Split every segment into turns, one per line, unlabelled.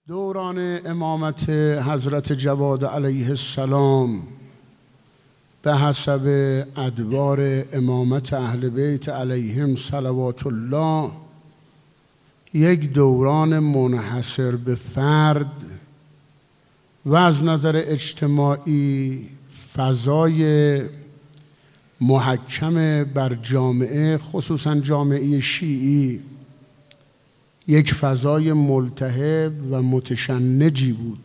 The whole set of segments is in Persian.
دوران امامت حضرت جواد علیه السلام به حسب ادوار امامت اهل بیت علیهم صلوات الله یک دوران منحصر به فرد و از نظر اجتماعی فضای محکم بر جامعه، خصوصا جامعه شیعی، یک فضای ملتهب و متشنجی بود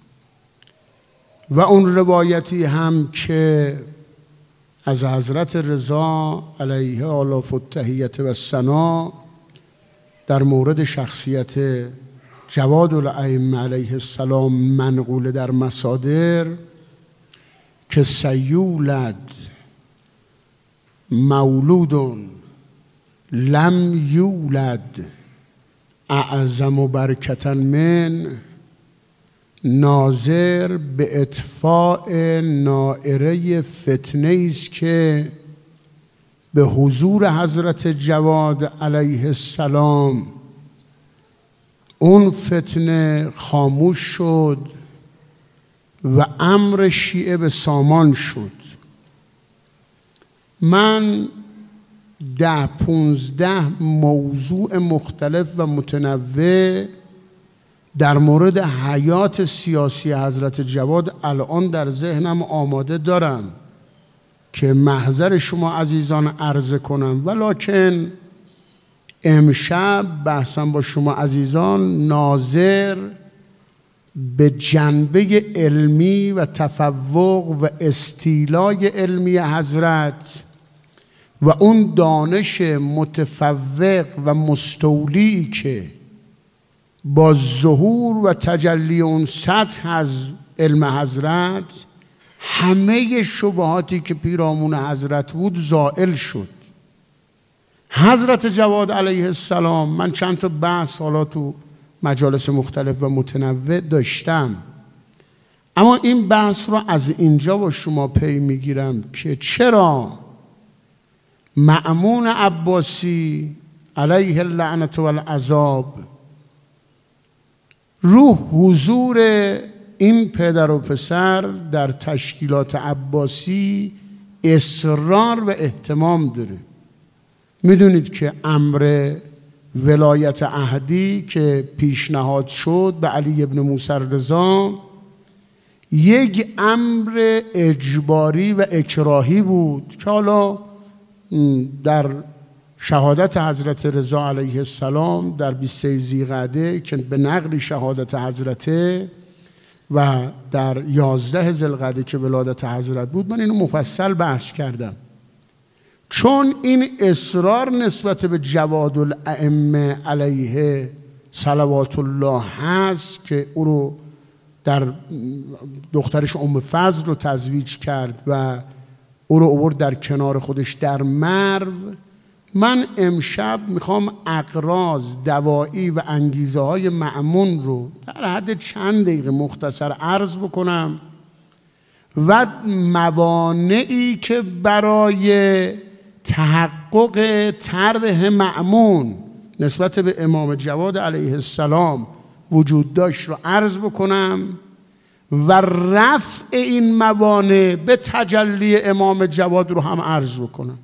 و اون روایتی هم که از حضرت رضا علیه آلاف التحیت و الثنا در مورد شخصیت جواد الائمه علیه السلام منقول در مصادر که سیولد مولود لم یولد اعظم برکتا من، ناظر به اطفاء نائره فتنه است که به حضور حضرت جواد علیه السلام اون فتنه خاموش شد و امر شیعه به سامان شد. من 10-15 موضوع مختلف و متنوع در مورد حیات سیاسی حضرت جواد الان در ذهنم آماده دارم که محضر شما عزیزان عرضه کنم، ولکن امشب بحثم با شما عزیزان ناظر به جنبه علمی و تفوق و استیلای علمی حضرت و اون دانش متفوق و مستولی که با ظهور و تجلی اون سطح از علم حضرت همه شبهاتی که پیرامون حضرت بود زائل شد. حضرت جواد علیه السلام، من چند تا بحث حالا تو مجالس مختلف و متنوع داشتم، اما این بحث رو از اینجا با شما پی میگیرم که چرا مأمون عباسی علیه اللعنة والعذاب رو حضور این پدر و پسر در تشکیلات عباسی اصرار و اهتمام داره. میدونید که امر ولایت عهدی که پیشنهاد شد به علی ابن موسی رضا یک امر اجباری و اکراهی بود که حالا در شهادت حضرت رضا علیه السلام در 23 ذیقعده که به نقل شهادت حضرته و در 11 ذوالقعده که ولادت حضرت بود، من اینو مفصل بحث کردم. چون این اصرار نسبت به جواد الائمه علیه صلوات الله هست که او رو در دخترش ام فضل رو تزویج کرد و او رو آورد در کنار خودش در مرو، من امشب میخوام اغراض دوایی و انگیزه های مأمون رو در حد چند دقیقه مختصر عرض بکنم و موانعی که برای تحقق طرح مأمون نسبت به امام جواد علیه السلام وجود داشت رو عرض بکنم و رفع این موانع به تجلی امام جواد رو هم عرض بکنم.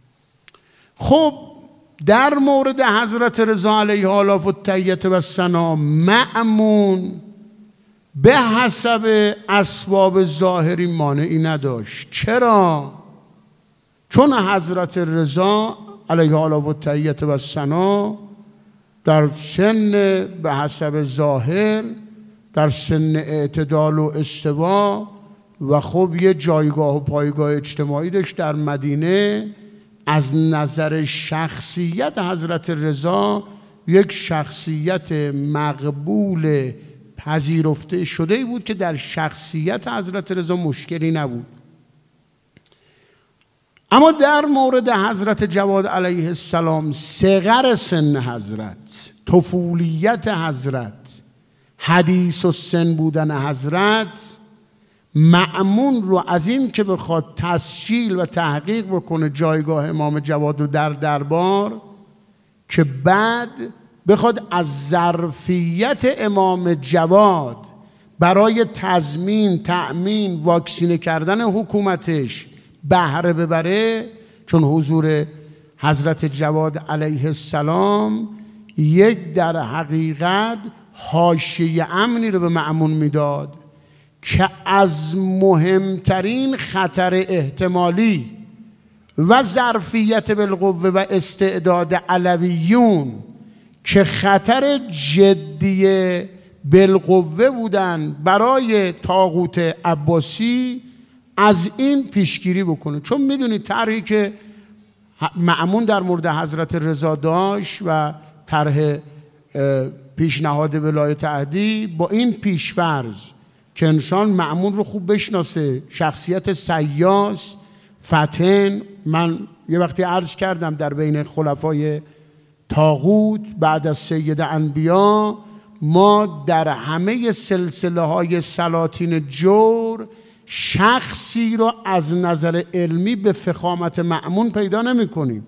خب در مورد حضرت رضا علیه آلاف التحیت و الثنا مأمون به حسب اسباب ظاهری مانعی نداشت. چرا؟ چون حضرت رضا علیه آلاف التحیت و الثنا در سن به حسب ظاهر در سن اعتدال و استوا و خب یه جایگاه و پایگاه اجتماعی داشت در مدینه. از نظر شخصیت حضرت رضا یک شخصیت مقبول پذیرفته شده بود که در شخصیت حضرت رضا مشکلی نبود. اما در مورد حضرت جواد علیه السلام صغر سن حضرت، طفولیت حضرت، حدیث و سن بودن حضرت، مأمون رو از این که بخواد تسجیل و تحقیق بکنه جایگاه امام جواد رو در دربار، که بعد بخواد از ظرفیت امام جواد برای تضمین، تأمین، واکسینه کردن حکومتش بهره ببره، چون حضور حضرت جواد علیه السلام یک در حقیقت حاشیه امنی رو به مأمون میداد که از مهمترین خطر احتمالی و ظرفیت بالقوه و استعداد علویون که خطر جدی بالقوه بودن برای طاغوت عباسی از این پیشگیری بکنه. چون میدونید طرحی که مأمون در مورد حضرت رضا داشت و طرح پیشنهاد ولایت عهدی با این پیشفرض که انسان مأمون رو خوب بشناسه، شخصیت سیاس، فتن. من یه وقتی عرض کردم در بین خلفای طاغوت بعد از سید انبیا ما در همه سلسله های سلاطین جور شخصی رو از نظر علمی به فخامت مأمون پیدا نمی کنیم.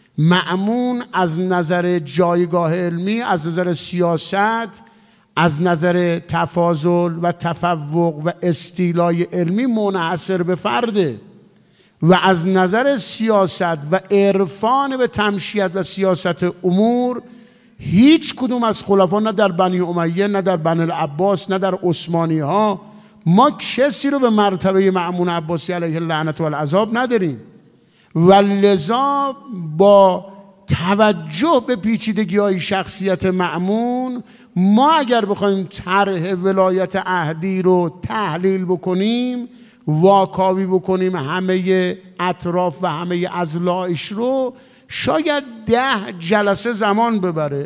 مأمون از نظر جایگاه علمی، از نظر سیاست، از نظر تفاضل و تفوق و استیلای علمی منحصر به فرده و از نظر سیاست و عرفان به تمشیت و سیاست امور هیچ کدوم از خلفا، نه در بنی امیه، نه در بنی العباس، نه در عثمانی ها، ما کسی رو به مرتبه مأمون عباسی علیه اللعنت و العذاب نداریم. و لذا با توجه به پیچیدگی های شخصیت مأمون ما اگر بخوایم طرح ولایت عهدی رو تحلیل بکنیم، واکاوی بکنیم همه اطراف و همه اضلاعش رو، شاید 10 جلسه زمان ببره.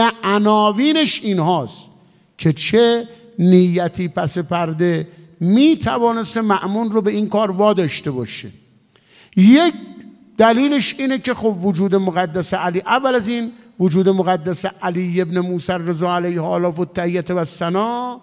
عناوینش این هاست که چه نیتی پس پرده می توانست مأمون رو به این کار واداشته باشه. یک دلیلش اینه که خب وجود مقدس علی، اول از این وجود مقدس علی ابن موسی رضا علیه آلاف و تحیت و ثنا،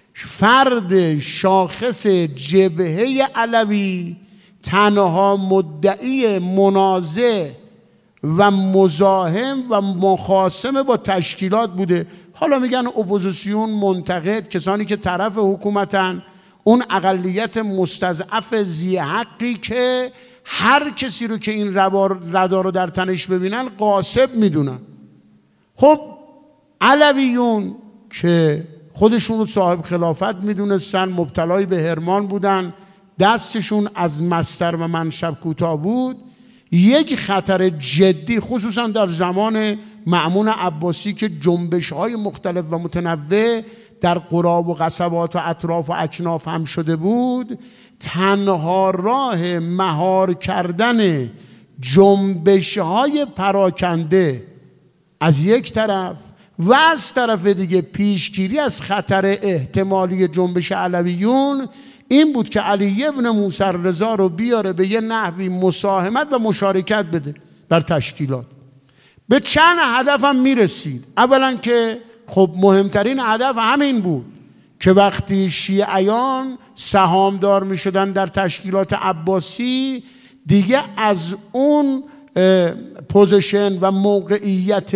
فرد شاخص جبهه علوی، تنها مدعی منازع و مزاحم و مخاصم با تشکیلات بوده. حالا میگن اپوزیسیون، منتقد، کسانی که طرف حکومتن، اون اقلیت مستضعف ذی حقی که هر کسی رو که این ردا رو در تنش ببینن غاصب میدونن. خب علویون که خودشون رو صاحب خلافت میدونستن، مبتلای به حرمان بودن، دستشون از مصدر و منشب کوتاه بود، یک خطر جدی خصوصا در زمان مأمون عباسی که جنبش های مختلف و متنوع در قرا و قصبات و اطراف و اکناف هم شده بود، تنها راه مهار کردن جنبش های پراکنده از یک طرف و از طرف دیگه پیشگیری از خطر احتمالی جنبش علویون این بود که علی ابن موسی رضا رو بیاره به یه نحوی مساهمت و مشارکت بده در تشکیلات. به چند هدف هم میرسید. اولا که خب مهمترین هدف همین بود که وقتی شیعیان سهامدار می شدن در تشکیلات عباسی، دیگه از اون پوزیشن و موقعیت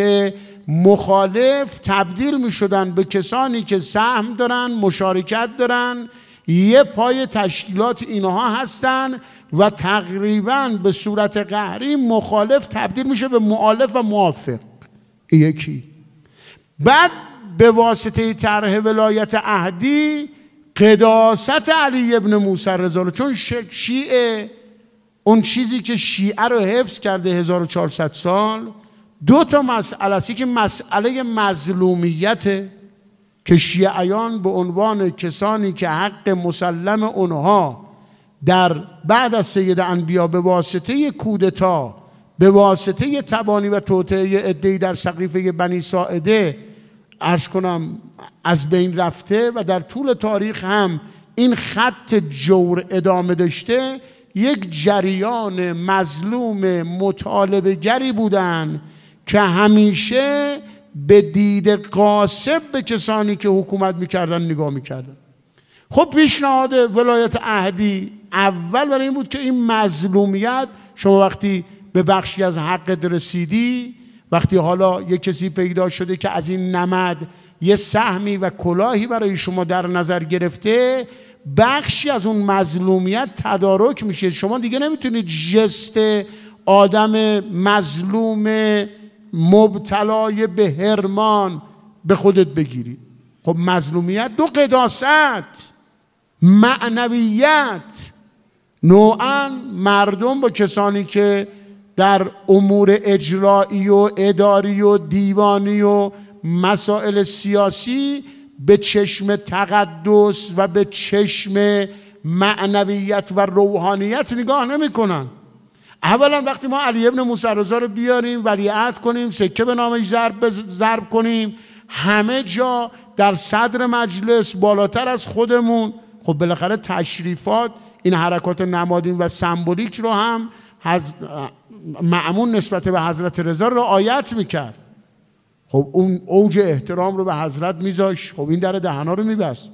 مخالف تبدیل می شدن به کسانی که سهم دارن، مشارکت دارن، یه پای تشکیلات اینها هستن و تقریبا به صورت قهری مخالف تبدیل میشه به مؤلف و موافق. یکی. بعد به واسطه طرح ولایت عهدی قداست علی ابن موسی رضا، چون شیعه اون چیزی که شیعه رو حفظ کرده 1400 سال، 2 تا مسئله است. که مسئله مظلومیت که شیعیان به عنوان کسانی که حق مسلم اونها در بعد از سید انبیا به واسطه کودتا، به واسطه تبانی و توطئه عده‌ای در سقیفه بنی ساعده عرض کنم از بین رفته و در طول تاریخ هم این خط جور ادامه داشته، یک جریان مظلوم مطالبه گری بودن که همیشه به دید قاصب به کسانی که حکومت میکردن نگاه میکردن. خب پیشنهاد ولایت عهدی اول برای این بود که این مظلومیت، شما وقتی به بخشی از حقت رسیدی وقتی حالا یه کسی پیدا شده که از این نمد یه سهمی و کلاهی برای شما در نظر گرفته، بخشی از اون مظلومیت تدارک میشه. شما دیگه نمیتونید ژست آدم مظلوم مبتلای به حرمان به خودت بگیرید. خب مظلومیت دو قداست، معنویت. نوعا مردم با کسانی که در امور اجرایی و اداری و دیوانی و مسائل سیاسی به چشم تقدس و به چشم معنویت و روحانیت نگاه نمی کنن. اولا وقتی ما علی ابن موسی رضا رو بیاریم ولیعهد کنیم، سکه به نامش ضرب کنیم، همه جا در صدر مجلس بالاتر از خودمون، خب بالاخره تشریفات این حرکات نمادین و سمبولیک رو هم مأمون نسبت به حضرت رضا رعایت میکرد. خب اون اوج احترام رو به حضرت میذاشت، خب این در دهنا رو میبست.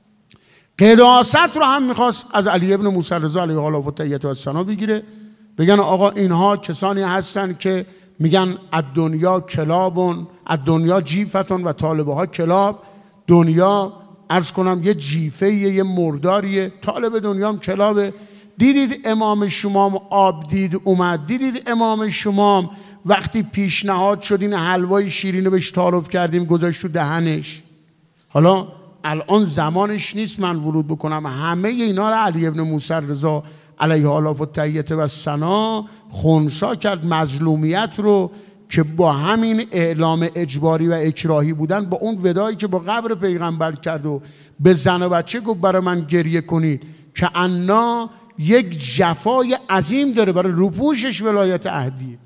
قداست رو هم میخواست از علی ابن موسی رضا علیه و تحیت و الثنا بگیره، بگن آقا اینها کسانی هستن که میگن الدنیا کلابون، الدنیا جیفتون و طالبه ها کلاب. دنیا عرض کنم یه جیفه، یه مرداریه، طالب دنیا هم کلابه. دیدید امام شمام آب دید اومد، دیدید امام شمام وقتی پیشنهاد شد این حلوای شیرین رو بهش تعارف کردیم گذاشت تو دهنش. حالا الان زمانش نیست من ورود بکنم، همه اینا رو علی ابن موسی رضا علیه و تحیت و الثنا خنثی کرد. مظلومیت رو که با همین اعلام اجباری و اکراهی بودن، با اون ودایی که با قبر پیغمبر کرد و به زن و بچه گفت برای من گریه کنید، که انا یک جفای عظیم داره برای روپوشش ولایت عهدی.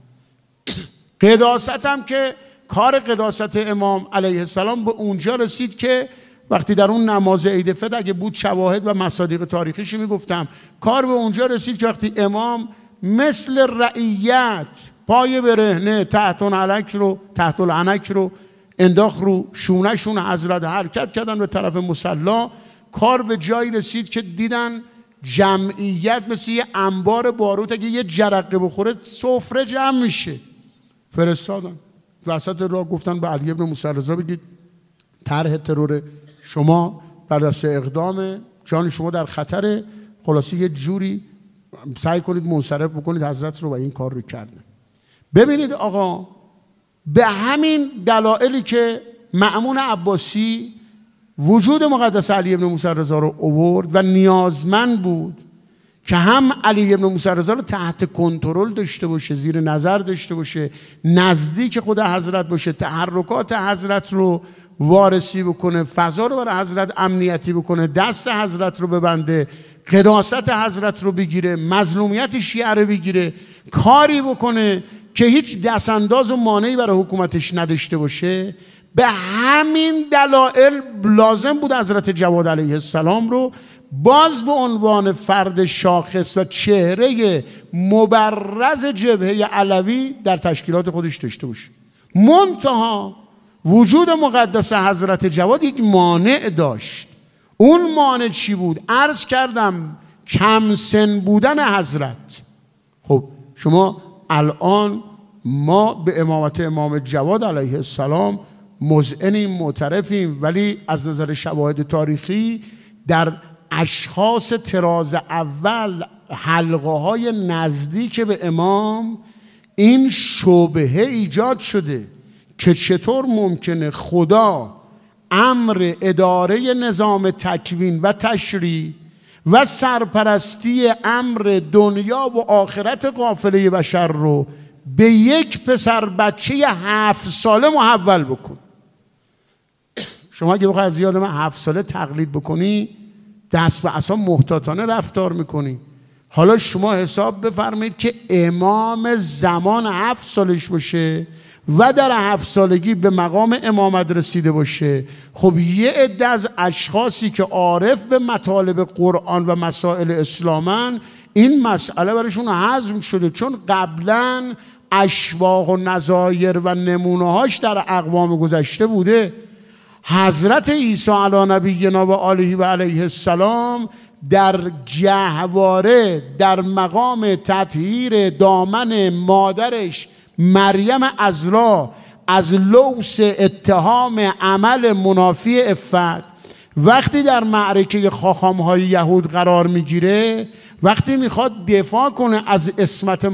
قداست هم که کار قداست امام علیه السلام به اونجا رسید که وقتی در اون نماز عید فطر اگه بود شواهد و مصادیق تاریخیش میگفتم، کار به اونجا رسید که وقتی امام مثل رعیت پای برهنه تحت العنک رو انداخت رو شونهشون، حضرت حرکت کردن به طرف مصلا، کار به جایی رسید که دیدن جمعیت مثل یه انبار باروت اگه یه جرقه بخوره سفره جمع میشه. فرستادن وسط راه گفتن به علی ابن موسی رضا بگید طرح ترور شما بر دست اقدام، جان شما در خطره، خلاصی یه جوری سعی کنید منصرف بکنید حضرت رو، و این کار رو کردن. ببینید آقا، به همین دلایلی که مأمون عباسی وجود مقدس علی ابن موسی رضا رو آورد و نیازمند بود که هم علی ابن موسی رضا رو تحت کنترل داشته باشه، زیر نظر داشته باشه، نزدیک خود حضرت باشه، تحرکات حضرت رو وارسی بکنه، فضا رو برای حضرت امنیتی بکنه، دست حضرت رو ببنده، قداست حضرت رو بگیره، مظلومیت شیعه رو بگیره، کاری بکنه که هیچ دستانداز و مانعی برای حکومتش نداشته باشه. به همین دلایل لازم بود حضرت جواد علیه السلام رو باز به عنوان فرد شاخص و چهره مبرز جبهه علوی در تشکیلات خودش داشته باشه. منتها وجود مقدس حضرت جواد یک مانع داشت. اون مانع چی بود؟ عرض کردم کم سن بودن حضرت. خب شما الان ما به امامت امام جواد علیه السلام مذعنیم، معترفیم، ولی از نظر شواهد تاریخی در اشخاص طراز اول، حلقه های نزدیک به امام، این شبهه ایجاد شده که چطور ممکنه خدا امر اداره نظام تکوین و تشریع و سرپرستی امر دنیا و آخرت قافله بشر رو به یک پسر بچه 7 ساله محول بکن. شما اگه بخوای از یاد من 7 ساله تقلید بکنی، دست به عصا محتاطانه رفتار میکنی. حالا شما حساب بفرمایید که امام زمان 7 سالش باشه و در 7 سالگی به مقام امامت رسیده باشه. خب یه عده از اشخاصی که عارف به مطالب قرآن و مسائل اسلامن، این مسئله برایشون هضم شده، چون قبلا اشواق و نظایر و نمونه‌هاش در اقوام گذشته بوده. حضرت عیسی علی نبینا و آله و علیه السلام در گهواره در مقام تطهیر دامن مادرش مریم عذرا از لوث اتهام عمل منافی عفت وقتی در معرکه خاخام‌های یهود قرار میگیره، وقتی میخواد دفاع کنه از عصمت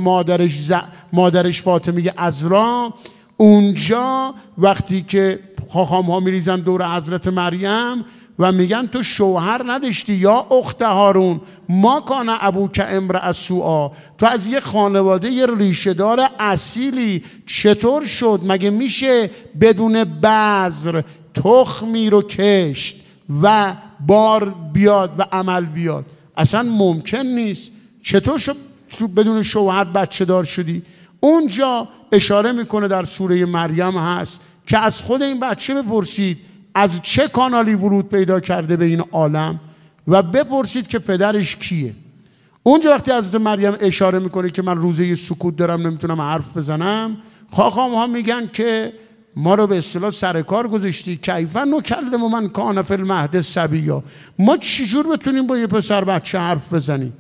مادرش فاطمه عذرا، اونجا وقتی که خاخام‌ها میریزن دور حضرت مریم و میگن تو شوهر نداشتی یا اخت هارون، ما کان ابوک امرأ سوء، تو از یه خانواده ریشه‌دار اصیلی چطور شد؟ مگه میشه بدون بذر تخمی رو کشت و بار بیاد و عمل بیاد؟ اصلا ممکن نیست. چطور شد بدون شوهر بچه دار شدی؟ اونجا اشاره میکنه در سوره مریم هست که از خود این بچه بپرسید از چه کانالی ورود پیدا کرده به این عالم و بپرسید که پدرش کیه. اونجا وقتی حضرت مریم اشاره میکنه که من روزه سکوت دارم نمیتونم حرف بزنم، خاخام ها میگن که ما رو به اصطلاح سر کار گذاشتی، کیف نکلم من کان فی المهد صبیا، ما چجور بتونیم با یه پسر بچه حرف بزنیم؟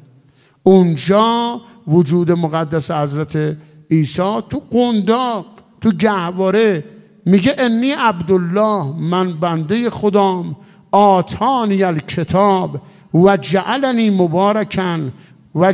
اونجا وجود مقدس حضرت عیسی تو قنداق تو گهواره میگه انی عبدالله، من بنده خدام، آتانی الکتاب و جعلنی مبارکا و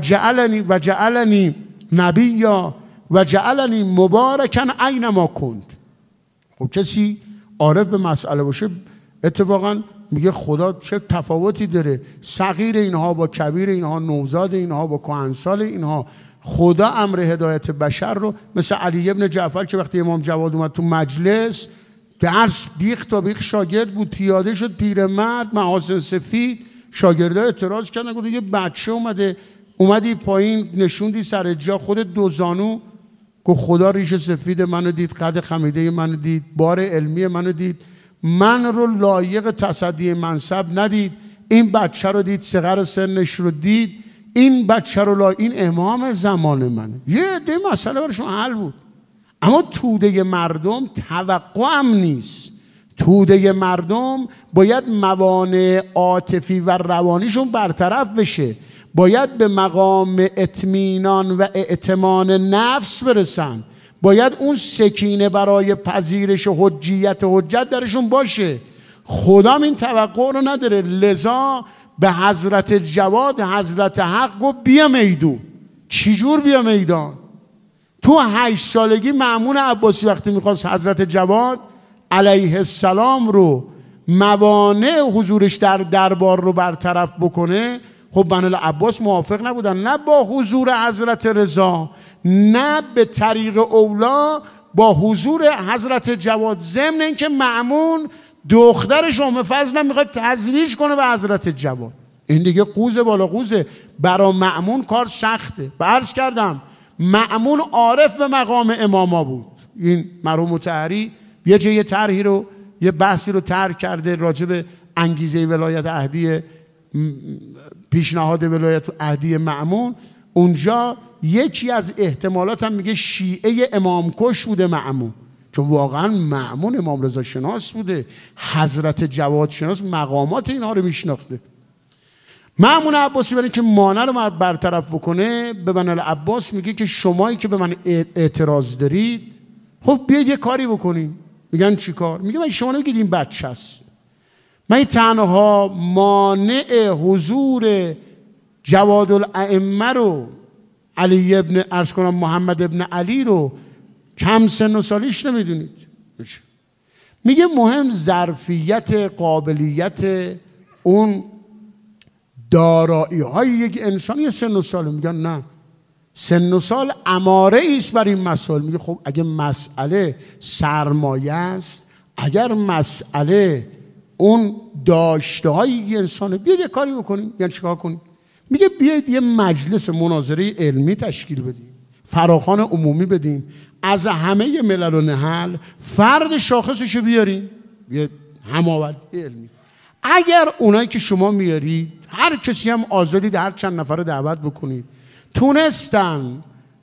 جعلنی نبیا و جعلنی مبارکا اینما کند. خب کسی عارف به مسئله باشه اتفاقا میگه خدا چه تفاوتی داره، صغیر اینها با کبیر اینها، نوزاد اینها با کهنسال اینها. خدا امر هدایت بشر رو مثل علی ابن جعفر که وقتی امام جواد اومد تو مجلس درس بیخ تا بیخ شاگرد بود، پیاده شد پیرمرد محاسن سفید، شاگرده اعتراض کردن گفت یه بچه اومدی پایین نشوندی سر جا، خود دو زانو، گفت خدا ریش سفید منو دید، قد خمیده منو دید، بار علمی منو دید، من رو لایق تصدی منصب ندید، این بچه رو دید، صغر سنش رو دید، این بچه رو این امام زمان منه. یه ده مسئله برشون حل بود. اما توده مردم توقع هم نیست. توده مردم باید موانع عاطفی و روانیشون برطرف بشه، باید به مقام اطمینان و اعتمان نفس برسن، باید اون سکینه برای پذیرش حجت درشون باشه. خدا این توقع رو نداره، لذا به حضرت جواد حضرت حق گفت بیا میدون. چجور بیا میدان؟ تو 8 سالگی مأمون عباسی وقتی میخواست حضرت جواد علیه السلام رو موانع حضورش در دربار رو برطرف بکنه، خب بنو العباس موافق نبودن، نه با حضور حضرت رضا، نه به طریق اولا با حضور حضرت جواد، ضمن اینکه مأمون دخترش ام فضل میخواد تزویج کنه به حضرت جواد. این دیگه قوز بالا قوزه، برا مأمون کار سخته. و عرض کردم مأمون عارف به مقام اماما بود. این مرحوم مطهری یه جای طرحی رو، یه بحثی رو طرح کرده راجع به انگیزه ولایت عهدی، پیشنهاد ولایت عهدی مأمون. اونجا یکی از احتمالات هم میگه شیعه امام کش بوده مأمون، چون واقعا مأمون امام رضا شناس بوده، حضرت جواد شناس، مقامات اینها رو میشناخته. مأمون عباسی برای که مانع رو برطرف بکنه به بنو العباس میگه که شمایی که به من اعتراض دارید خب بیاید یه کاری بکنید. میگن چی کار؟ میگه من شما نمیگید این بچه است، من تنها مانع حضور جواد الائمه رو، علی ابن عرض کنم محمد ابن علی رو کم سن و سالیش نمیدونید. میگه مهم ظرفیت، قابلیت، اون دارایی های یک انسان یه سن و ساله. میگن نه، سن و سال اماره ایست بر این مسائل. میگه خب اگه مسئله سرمایه است، اگر مسئله اون داشته های یک انسانه، بیاید یه کاری بکنیم. یعنی چیکار کنیم؟ میگه بیاید یه مجلس مناظره علمی تشکیل بدیم، فراخوان عمومی بدیم، از همه ملل و نهل فرد شاخصشو بیاریم، یه هماوردی علمی. اگر اونایی که شما میارید، هر کسی هم آزادید هر چند نفر دعوت بکنید، تونستن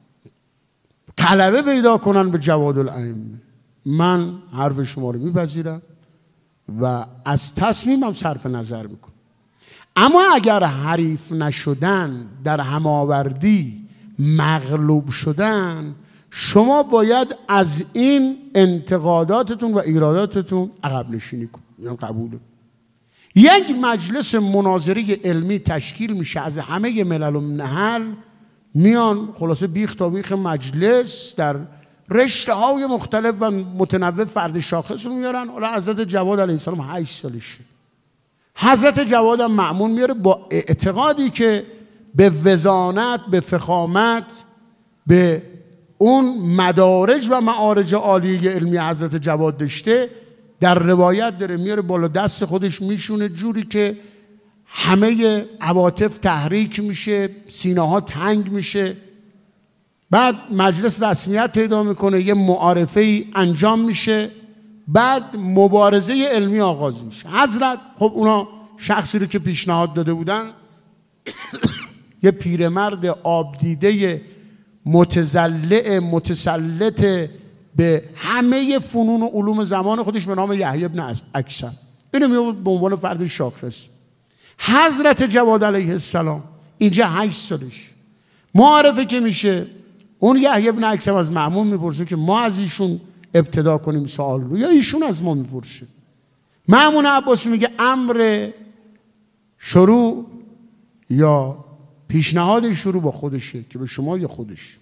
طلبه پیدا کنن به جواد الائمه، من حرف شما رو میپذیرم و از تصمیمم صرف نظر میکنم. اما اگر حریف نشدن، در هماوردی مغلوب شدن، شما باید از این انتقاداتتون و ایراداتتون عقب نشینی کنید. این قبوله. یک مجلس مناظره علمی تشکیل میشه از همه ملل و نحل، میان خلاصه بیخ تا بیخ مجلس در رشته های مختلف و متنوع فرد شاخص رو میارن. حالا حضرت جواد علیه السلام 8 سالشه. حضرت جواد هم مأمون میاره با اعتقادی که به وزانت، به فخامت، به اون مدارج و معارج عالیه علمی حضرت جواد داشته. در روایت داره میاره بالا دست خودش میشونه جوری که همه عواطف تحریک میشه، سینه ها تنگ میشه. بعد مجلس رسمیت پیدا میکنه، یه معارفه انجام میشه، بعد مبارزه علمی آغاز میشه. حضرت خب اونا شخصی رو که پیشنهاد داده بودن یه پیرمرد آبدیده متزلع متسلط به همه فنون و علوم زمان خودش به نام یحیی بن اکثر، اینو میاد به عنوان فرد شاخص. حضرت جواد علیه السلام اینجا 8 سالش معارفه که میشه، اون یحیی بن اکثر از مأمون میپرسه که ما از ایشون ابتدا کنیم سوال رو یا ایشون از ما میپرسه. مأمون عباسی میگه امر شروع یا پیشنهاد شروع با خودشه که به شما یا خودش.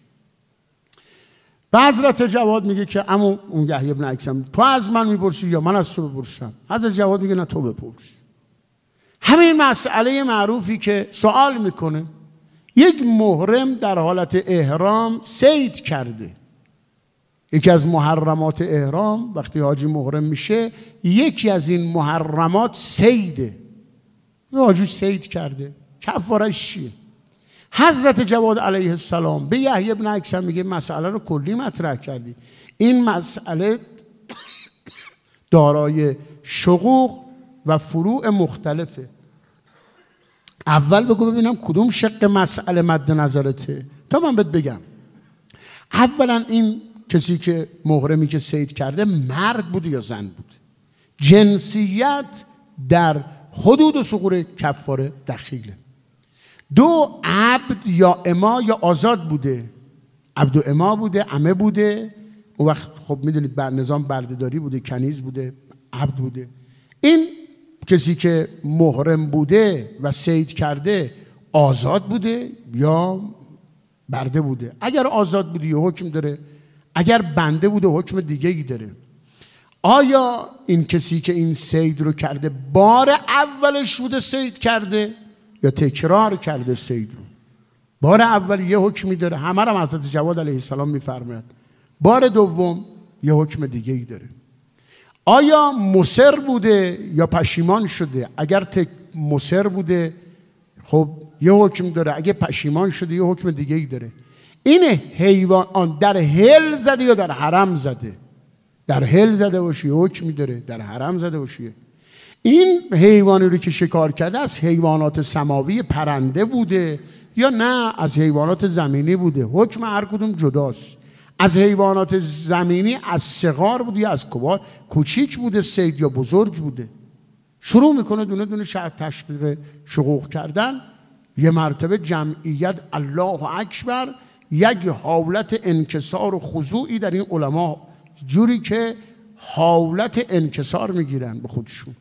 به حضرت جواد میگه که اما اون یحیی بن اکثر تو از من میپرسی یا من از تو بپرسم؟ حضرت جواد میگه نه تو بپرس. همین مسئله معروفی که سوال میکنه، یک محرم در حالت احرام صید کرده. یکی از محرمات احرام وقتی حاجی محرم میشه، یکی از این محرمات صیده. یه حاجی صید کرده، کفارش چیه؟ حضرت جواد علیه السلام به یحیی بن اکثر میگه مسئله رو کلی مطرح کردی، این مسئله دارای شقوق و فروع مختلفه. اول بگو ببینم کدوم شق مسئله مد نظرته تا من بهت بگم. اولا این کسی که محرمی که صید کرده مرد بود یا زن بود؟ جنسیت در حدود و ثغور کفاره دخیله. 2 عبد یا اما یا آزاد بوده، عبد و اما بوده، امه بوده. اون وقت خب میدونید بر نظام بردهداری بوده، کنیز بوده، عبد بوده. این کسی که محرم بوده و صید کرده آزاد بوده یا برده بوده؟ اگر آزاد بوده یه حکم داره، اگر بنده بوده حکم دیگه ای داره. آیا این کسی که این صید رو کرده بار اولش بوده صید کرده یا تکرار کرده صید رو؟ بار اول یه حکمی داره، همه رو حضرت جواد علیه السلام میفرماید. بار دوم یه حکم دیگه ای داره. آیا مصر بوده یا پشیمان شده؟ اگر مصر بوده خب یه حکم داره، اگه پشیمان شده یه حکم دیگه ای داره. این حیوان در هل زده یا در حرم زده؟ در هل زده باشه یه حکمی داره، در حرم زده باشه. این حیوانی رو که شکار کرده از حیوانات سماوی پرنده بوده یا نه از حیوانات زمینی بوده؟ حکم هر کدوم جداست. از حیوانات زمینی از صغار بوده یا از کبار؟ کوچیک بوده صید یا بزرگ بوده؟ شروع میکنه دونه دونه تشقیق شقوق کردن. یه مرتبه جمعیت الله اکبر، یک حالت انکسار و خضوعی در این علما، جوری که حالت انکسار میگیرن به خودشون.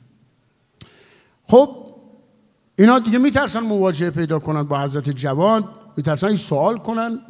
خب اینا دیگه میترسن مواجهه پیدا کنن با حضرت جواد، میترسن این سوال کنن،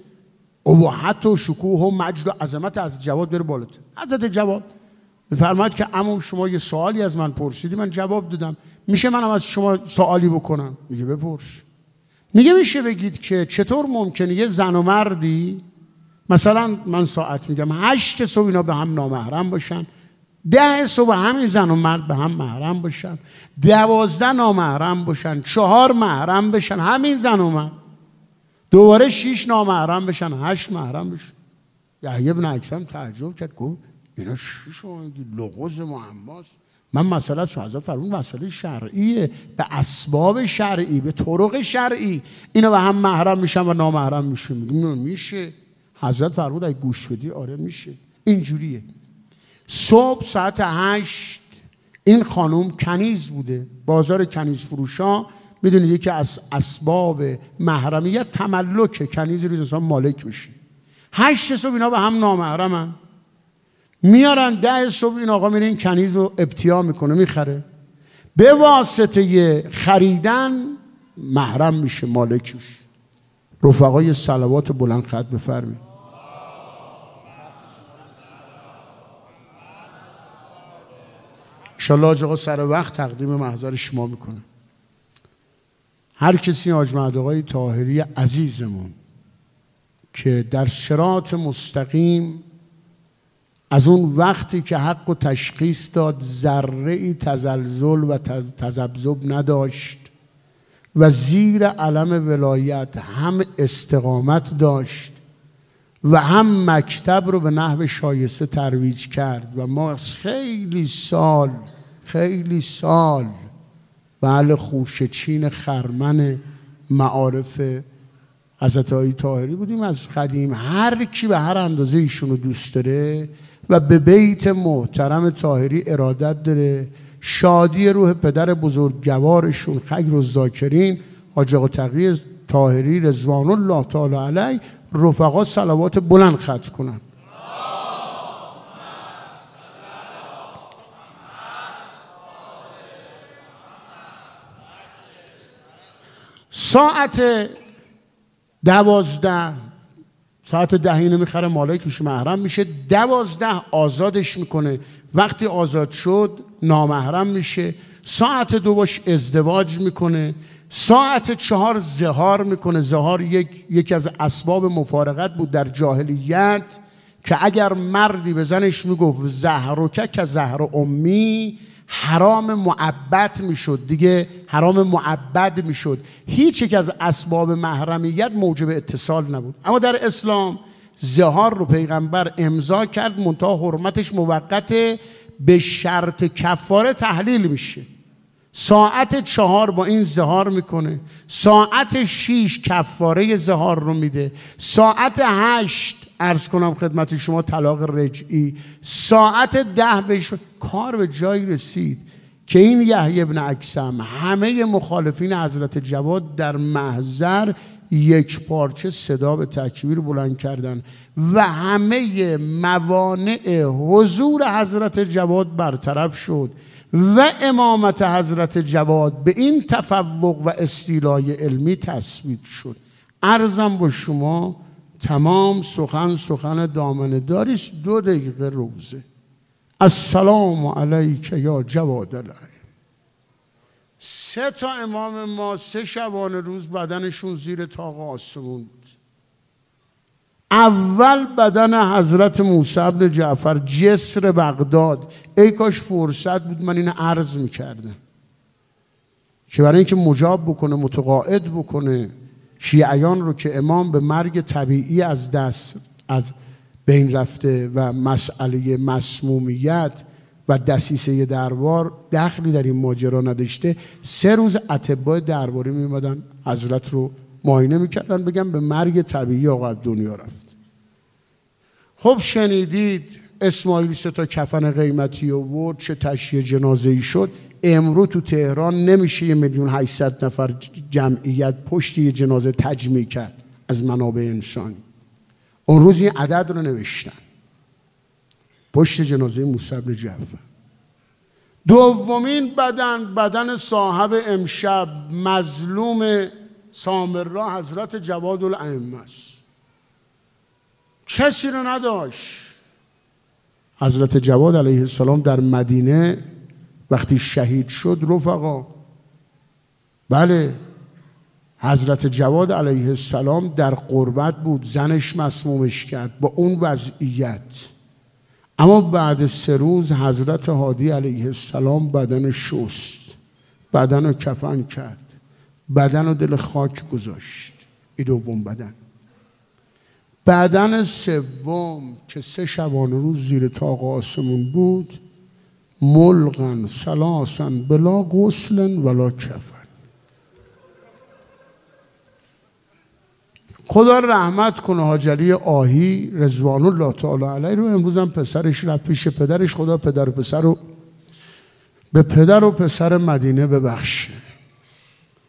ابهت و شکوه و مجد و عظمت از جواد بره بالاتر. حضرت جواد میفرماید که عمو شما یه سوالی از من پرسیدی، من جواب دادم، میشه منم از شما سوالی بکنم؟ میگه بپرس. میگه میشه بگید که چطور ممکنه یه زن و مردی، مثلا من ساعت میگم 8 صبح اینا به هم نامحرم باشن، 10 صبح همین زن و مرد به هم محرم باشن، 12 نامحرم باشن، 4 محرم بشن همین زن و مرد، دوباره 6 نامحرم بشن، 8 محرم بشن. یحیی بن اکثر تعجب کرد، گفت اینا چی شما لغز معماست؟ من مسئله از حضرت فرمود مسئله شرعیه، به اسباب شرعی، به طرق شرعی اینا به هم محرم میشن و نامحرم میشن. میشه. حضرت فرمود اگه گوش بدی آره میشه. اینجوریه. صبح ساعت 8 این خانم کنیز بوده، بازار کنیز فروشا میدونید یکی از اسباب محرمیت تملکه، کنیز روز انسان مالک بشه. 8 صبح اینا به هم نامحرمن، میارن 10 صبح این آقا میره این کنیز رو ابتیا میکنه میخره، به واسطه خریدن محرم میشه مالکش. رفقای صلوات بلند خط بفرمایید. انشالله حاج آقا سر وقت تقدیم محضر شما میکنه. هر کسی حاج مهدی آقای طاهری عزیزمون که در صراط مستقیم از اون وقتی که حق و تشخیص داد ذره‌ای تزلزل و تذبذب نداشت و زیر علم ولایت هم استقامت داشت و هم مکتب رو به نحو شایسته ترویج کرد و ما از خیلی سال بله خوشچین خرمن معارف حضرت آقای طاهری بودیم از قدیم. هر کی به هر اندازه ایشون رو دوست داره و به بیت محترم طاهری ارادت داره، شادی روح پدر بزرگوارشون خیر الذاکرین حاج آقا تقی طاهری رضوان الله تعالی علیه، رفقا صلوات بلند خط کنن. ساعت 12 اینو میخره مالکش محرم میشه، 12 آزادش میکنه، وقتی آزاد شد نامحرم میشه، ساعت 2 باش ازدواج میکنه، ساعت 4 زهار میکنه. زهار یکی از اسباب مفارقت بود در جاهلیت که اگر مردی به زنش میگفت زهرک که زهر امی، حرام معبد میشد دیگه، حرام معبد میشد. هیچ یک از اسباب محرمیت موجب اتصال نبود. اما در اسلام زهار رو پیغمبر امضا کرد، منتها حرمتش موقته، به شرط کفاره تحلیل میشه. ساعت 4 با این زهار میکنه، ساعت 6 کفاره زهار رو میده، ساعت 8 عرض کنم خدمت شما طلاق رجعی، ساعت 10 بهش کار به جایی رسید که این یحیی ابن اکثم همه مخالفین حضرت جواد در محضر یک پارچه صدا به تکبیر بلند کردن و همه موانع حضور حضرت جواد برطرف شد و امامت حضرت جواد به این تفوق و استیلای علمی تثبیت شد. عرضم با شما تمام سخن دامنه داریست، 2 دقیقه روزه. السلام علیک یا جواد الله. 3 تا امام ما 3 شبانه روز بدنشون زیر طاق آسمون بود. اول بدن حضرت موسی بن جعفر جسر بغداد. ای کاش فرصت بود من این عرض میکردم که برای اینکه مجاب بکنه متقاعد بکنه شیعیان رو که امام به مرگ طبیعی از بین رفته و مسئله مسمومیت و دسیسه دربار دخلی در این ماجرا نداشته، 3 روز اطباء درباری میمدن حضرت رو معاینه میکردن بگن به مرگ طبیعی آقا از دنیا رفت. خب شنیدید اسماعیل 3 تا کفن قیمتی آورد، چه تشییع جنازه‌ای شد. امروز تو تهران نمیشه 1,800,000 نفر جمعیت پشت یه جنازه تجمیع کرد از منابع انسانی. اون روز این عدد رو نوشتن پشت جنازه موسی بن جعفر. دومین بدن صاحب امشب مظلوم سامرا حضرت جواد الائمه است. کسی رو نداشت. حضرت جواد علیه السلام در مدینه وقتی شهید شد رفقا، بله حضرت جواد علیه السلام در غربت بود، زنش مسمومش کرد با اون وضعیت. اما بعد 3 روز حضرت هادی علیه السلام بدن شست، بدن رو کفن کرد، بدن رو دل خاک گذاشت. این دوم بدن سوم که 3 شبانه روز زیر طاق آسمون بود، ملغن سلاسن بلا غسل ولا کفن. خدا رحمت کنه حاج علی آهی رضوان الله تعالی علیه رو. امروز هم پسرش رفت پیش پدرش. خدا پدر و پسر رو به پدر و پسر مدینه ببخشه.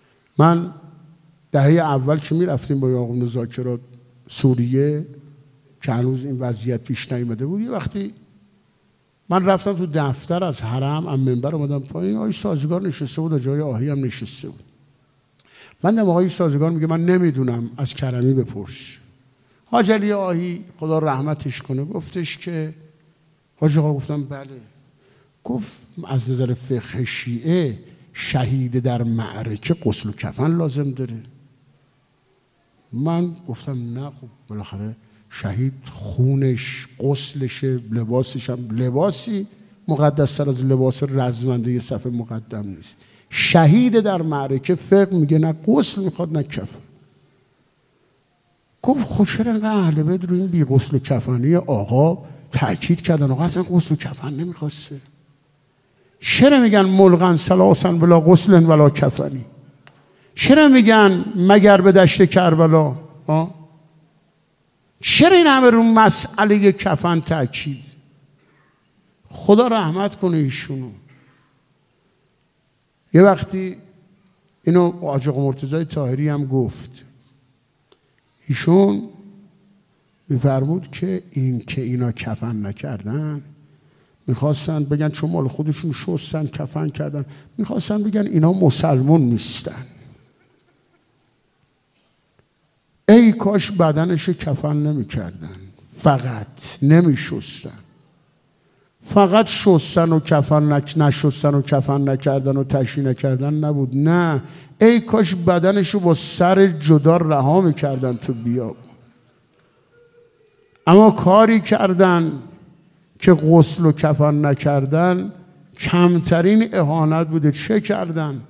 من دهه اول که می رفتیم با یعقوب مذاکرات سوریه، که هنوز این وضعیت پیش نیامده بود. یه وقتی من رفتم تو دفتر از حرم، از منبر اومدم پایین، آقای سازگار نشسته بود و جای آهی هم نشسته بود. من آقای سازگار میگه من نمیدونم، از کرمی بپرس. حاج علی آهی خدا رحمتش کنه گفتش که حاج آقا، گفتم بله. گفت از نظر فقه شیعه شهید در معرکه غسل و کفن لازم داره. من گفتم نه، خب بالاخره شهید خونش، غسلش، لباسش هم لباسی مقدس‌تر از لباس رزمنده یه صف مقدم نیست. شهید در معرکه فقه میگه نه غسل میخواد نه کفن. گفت خب چرا انقدر اهل بیت رو این بی غسل و کفنی آقا تأکید کردن؟ آقا اصلا غسل و کفن نمیخواسته. چرا میگن ملغن ثلاثا بلا غسل ولا کفنی؟ چرا میگن مگر به دشت کربلا؟ چرا این همه رو مسئله کفن تأکید؟ خدا رحمت کنه ایشونو. یه وقتی اینو حاج آقا مرتضی طاهری هم گفت، ایشون میفرمود که این که اینا کفن نکردن میخواستن بگن چون مال خودشون شستن کفن کردن، میخواستن بگن اینا مسلمون نیستن. ای کاش بدنش کفن نمیکردن، فقط نمیشستن، فقط شستن و کفن نشستن و کفن نکردن و تشییع نکردن نبود. نه، ای کاش بدنشو با سر جدا رها میکردن تو بیابون. اما کاری کردن که غسل و کفن نکردن کمترین اهانت بوده. چه کردن؟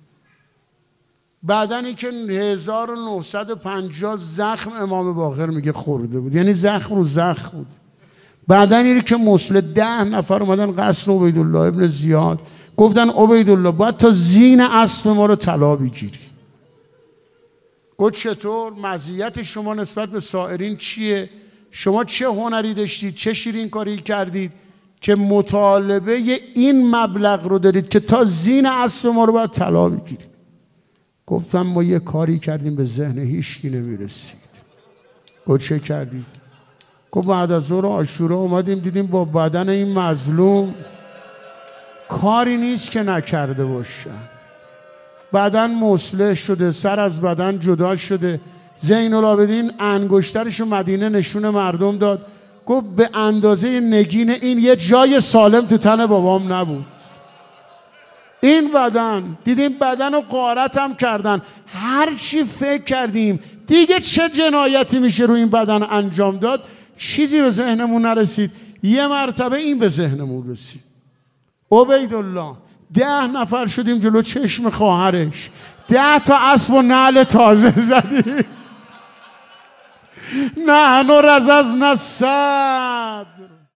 بدنی که 1950 زخم امام باقر میگه خورده بود، یعنی زخم رو زخم بود. بدنی که مسل 10 نفر اومدن قصر عبیدالله ابن زیاد گفتن عبیدالله باید تا زین اسب ما رو طلا بگیری. گفت چطور؟ مزیت شما نسبت به سائرین چیه؟ شما چه هنری داشتید؟ چه شیرین کاری کردید که مطالبه این مبلغ رو دارید که تا زین اسب ما رو باید طلا بگیری؟ گفتم ما یه کاری کردیم به ذهن هیچکی نمیرسید. گفت چه کردید؟ گفت بعد از ظهر عاشورا اومدیم دیدیم با بدن این مظلوم کاری نیست که نکرده باشن. بدن مصلح شده، سر از بدن جدا شده. زین العابدین انگشترش رو مدینه نشون مردم داد. گفت به اندازه نگین این یه جای سالم تو تن بابام نبود. این بدن دیدیم بدن رو غارت هم کردن. هر چی فکر کردیم دیگه چه جنایتی میشه رو این بدن انجام داد، چیزی به ذهنمون نرسید. یه مرتبه این به ذهنمون رسید. عبیدالله 10 نفر شدیم جلو چشم خواهرش، 10 تا اسب و نعل تازه زدیم. نحن رززنا السقف